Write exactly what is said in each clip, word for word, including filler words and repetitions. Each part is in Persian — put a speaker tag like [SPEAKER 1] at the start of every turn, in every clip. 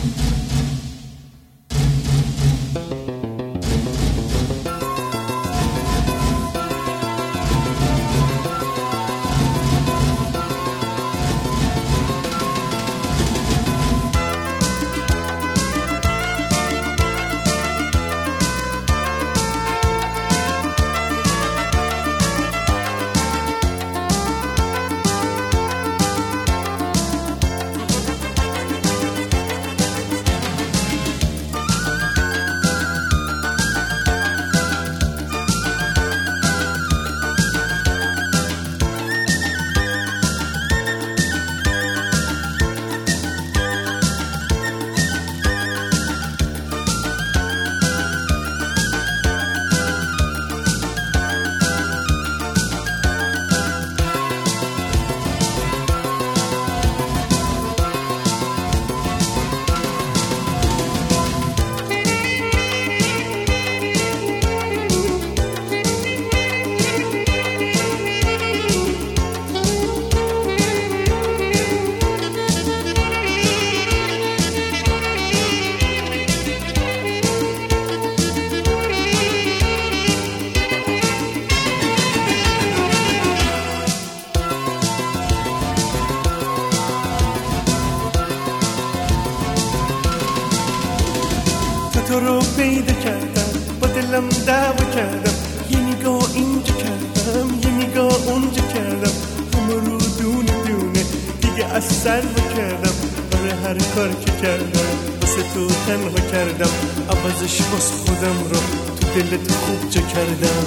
[SPEAKER 1] تو رو پیدا کردم، با دلم دعوا کردم، یه نگاه اینجا کردم، یه نگاه اونجا کردم، همه رو دونه دونه دیگه از سر کردم. برای هر کار که کردم واسه تو تنها کردم، عوضش باز خودم رو تو دلت خوب جا کردم.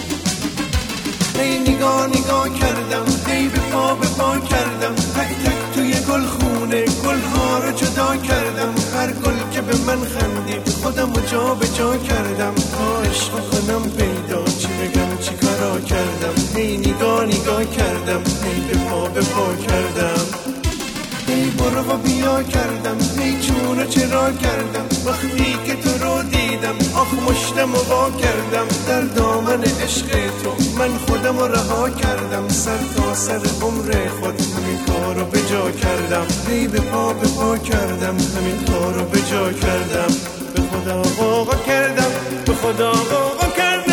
[SPEAKER 2] ای نگاه نگاه کردم، ای به پا به پا کردم، تک تک توی گل خونه گلها رو جدا کردم. هر گل که به من خندید خودم رو جا به جا کردم. تا عشق کنم پیدا چی بگم چی کارا کردم. ای نگاه نگاه کردم، ای به پا به پا کردم، ای برو و بیا کردم، ای چون و چرا کردم. وقتی که تو رو دیدم آخ مشتم و وا کردم. در دامن عشق تو من خودم رو رها کردم. سر تا سر عمر خود همین کار رو به جا کردم. ای به پا به پا کردم، همین کار رو به جا کردم. به خدا غوغا کردم، به خدا غوغا کردم.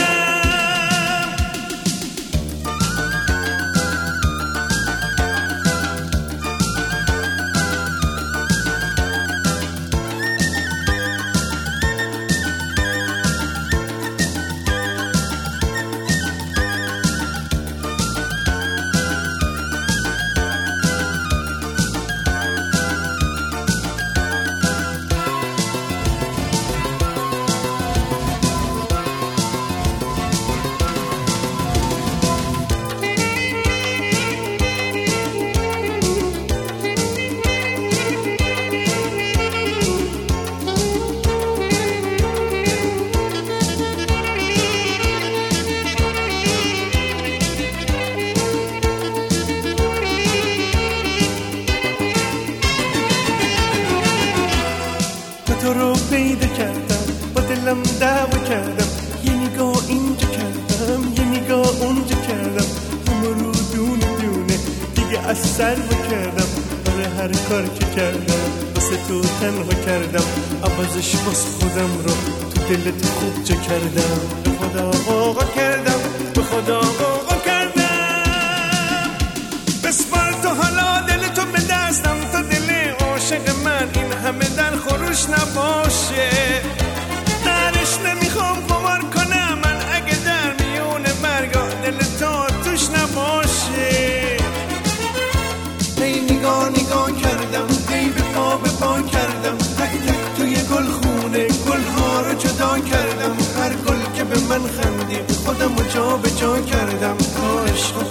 [SPEAKER 1] تو رو پیدا کردم، با دلم دعوا کردم، یه نگاه اینجا کردم، یه نگاه اونجا کردم، همه رو دونه دونه دیگه از سر کردم. برای هر کار که کردم واسه تو تنها کردم، عوضش باز خودم رو تو دلت خوب جا کردم. به خدا غوغا کردم، به خدا غوغا کردم. بسپار تو حالا دل تو به دستم، تا دل عاشق من این همه در خروش نباشه. درش نمیخوام قمار کنم من، اگه در میون مرگا دل تو توش نباشه.
[SPEAKER 2] ای نگاه نگاه کردم، ای به پا به پا کردم، تک تک توی گل خونه گلها رو جدا کردم. هر گل که به من خندید خودم رو جا به جا کردم. تا عشق